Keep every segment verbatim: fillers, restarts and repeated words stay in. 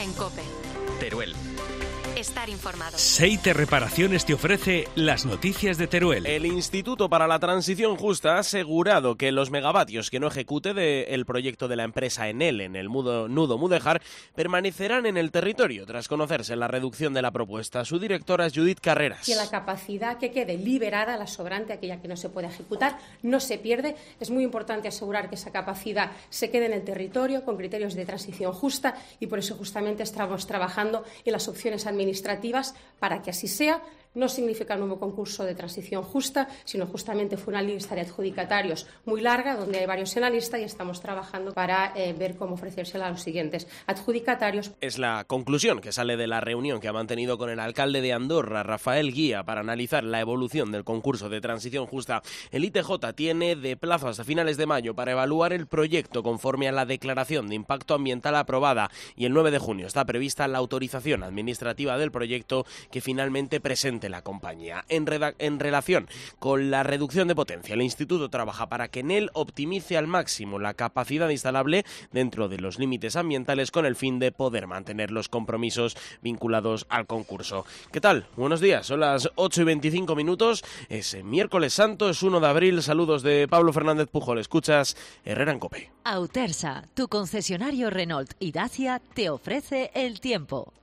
Herrera en COPE. Teruel. Estar informado. Seite Reparaciones te ofrece las noticias de Teruel. El Instituto para la Transición Justa ha asegurado que los megavatios que no ejecute de el proyecto de la empresa Enel en el mudo, nudo Mudéjar permanecerán en el territorio tras conocerse la reducción de la propuesta. Su directora es Judith Carreras. Que la capacidad que quede liberada, la sobrante, aquella que no se puede ejecutar, no se pierde. Es muy importante asegurar que esa capacidad se quede en el territorio con criterios de transición justa y por eso justamente estamos trabajando en las opciones administrativas administrativas para que así sea. No significa un nuevo concurso de transición justa, sino justamente fue una lista de adjudicatarios muy larga, donde hay varios en la lista y estamos trabajando para eh, ver cómo ofrecérsela a los siguientes adjudicatarios. Es la conclusión que sale de la reunión que ha mantenido con el alcalde de Andorra, Rafael Guía, para analizar la evolución del concurso de transición justa. El I T J tiene de plazo hasta finales de mayo para evaluar el proyecto conforme a la declaración de impacto ambiental aprobada y el nueve de junio está prevista la autorización administrativa del proyecto que finalmente presente la compañía. En, en relación con la reducción de potencia, el Instituto trabaja para que Enel optimice al máximo la capacidad instalable dentro de los límites ambientales con el fin de poder mantener los compromisos vinculados al concurso. ¿Qué tal? Buenos días, son las ocho y veinticinco minutos, es miércoles santo, es uno de abril, saludos de Pablo Fernández Pujol, escuchas Herrera en COPE. Autersa, tu concesionario Renault y Dacia, te ofrece el tiempo.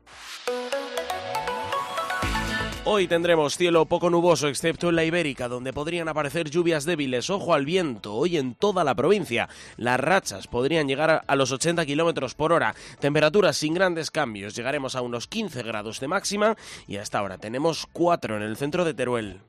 Hoy tendremos cielo poco nuboso, excepto en la Ibérica, donde podrían aparecer lluvias débiles. Ojo al viento, hoy en toda la provincia. Las rachas podrían llegar a los ochenta kilómetros por hora. Temperaturas sin grandes cambios. Llegaremos a unos quince grados de máxima y hasta ahora tenemos cuatro en el centro de Teruel.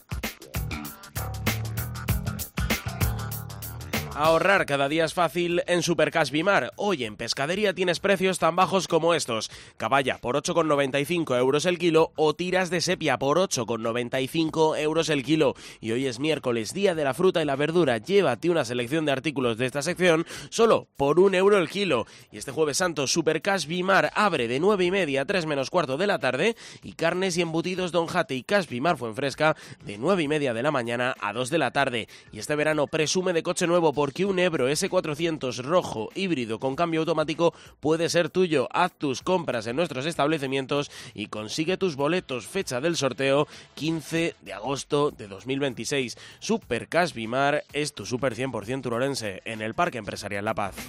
Ahorrar cada día es fácil en Supercash Bimar. Hoy en pescadería tienes precios tan bajos como estos. Caballa por ocho con noventa y cinco euros el kilo o tiras de sepia por ocho con noventa y cinco euros el kilo. Y hoy es miércoles, día de la fruta y la verdura. Llévate una selección de artículos de esta sección solo por un euro el kilo. Y este jueves santo Supercash Bimar abre de nueve y media a tres menos cuarto de la tarde y carnes y embutidos Don Jate y Cash Bimar Fuenfresca de nueve y media de la mañana a dos de la tarde. Y este verano presume de coche nuevo por porque un Ebro ese cuatrocientos rojo híbrido con cambio automático puede ser tuyo. Haz tus compras en nuestros establecimientos y consigue tus boletos. Fecha del sorteo quince de agosto de dos mil veintiséis. Supercash Bimar es tu super cien por ciento turolense en el Parque Empresarial La Paz.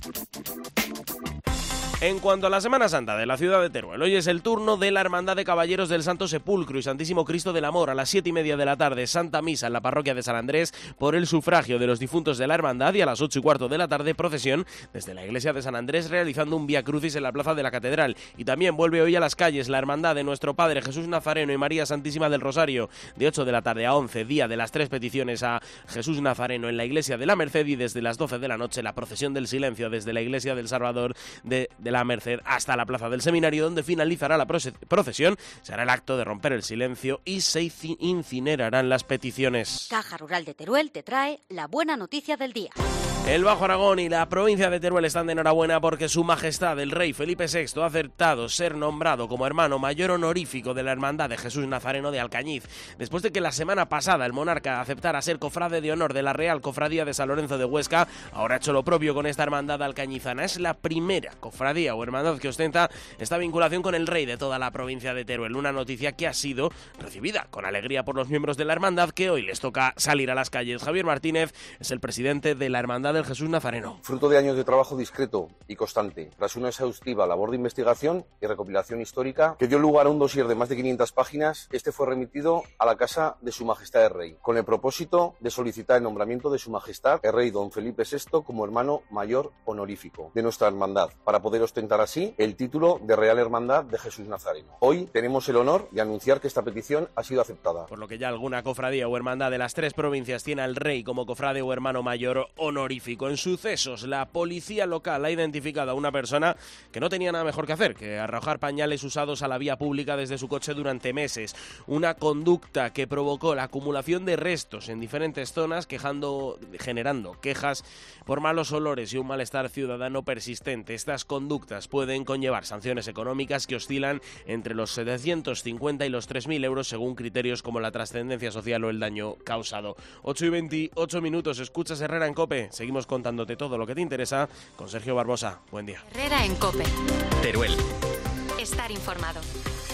En cuanto a la Semana Santa de la ciudad de Teruel, hoy es el turno de la Hermandad de Caballeros del Santo Sepulcro y Santísimo Cristo del Amor. A las siete y media de la tarde, Santa Misa en la parroquia de San Andrés por el sufragio de los difuntos de la Hermandad y a las ocho y cuarto de la tarde, procesión desde la iglesia de San Andrés realizando un Vía Crucis en la plaza de la Catedral. Y también vuelve hoy a las calles la Hermandad de Nuestro Padre Jesús Nazareno y María Santísima del Rosario de ocho de la tarde a once, día de las tres peticiones a Jesús Nazareno en la iglesia de la Merced, y desde las doce de la noche la procesión del silencio desde la iglesia del Salvador de, de la Merced hasta la plaza del Seminario, donde finalizará la procesión, se hará el acto de romper el silencio y se incinerarán las peticiones. Caja Rural de Teruel te trae la buena noticia del día. El Bajo Aragón y la provincia de Teruel están de enhorabuena porque Su Majestad el Rey Felipe sexto ha acertado ser nombrado como hermano mayor honorífico de la Hermandad de Jesús Nazareno de Alcañiz, después de que la semana pasada el monarca aceptara ser cofrade de honor de la Real Cofradía de San Lorenzo de Huesca. Ahora ha hecho lo propio con esta hermandad alcañizana. Es la primera cofradía o hermandad que ostenta esta vinculación con el rey de toda la provincia de Teruel, una noticia que ha sido recibida con alegría por los miembros de la hermandad, que hoy les toca salir a las calles. Javier Martínez es el presidente de la Hermandad del Jesús Nazareno. Fruto de años de trabajo discreto y constante, tras una exhaustiva labor de investigación y recopilación histórica que dio lugar a un dossier de más de quinientas páginas, este fue remitido a la Casa de Su Majestad el Rey, con el propósito de solicitar el nombramiento de Su Majestad el Rey Don Felipe sexto como hermano mayor honorífico de nuestra hermandad, para poder ostentar así el título de Real Hermandad de Jesús Nazareno. Hoy tenemos el honor de anunciar que esta petición ha sido aceptada. Por lo que ya alguna cofradía o hermandad de las tres provincias tiene al Rey como cofrade o hermano mayor honorífico. En sucesos, la policía local ha identificado a una persona que no tenía nada mejor que hacer que arrojar pañales usados a la vía pública desde su coche durante meses. Una conducta que provocó la acumulación de restos en diferentes zonas, quejando, generando quejas por malos olores y un malestar ciudadano persistente. Estas conductas pueden conllevar sanciones económicas que oscilan entre los setecientos cincuenta y los tres mil euros según criterios como la trascendencia social o el daño causado. ocho y veintiocho minutos, escuchas Herrera en COPE. Seguimos seguimos contándote todo lo que te interesa con Sergio Barbosa. Buen día. Herrera en COPE. Teruel. Estar informado.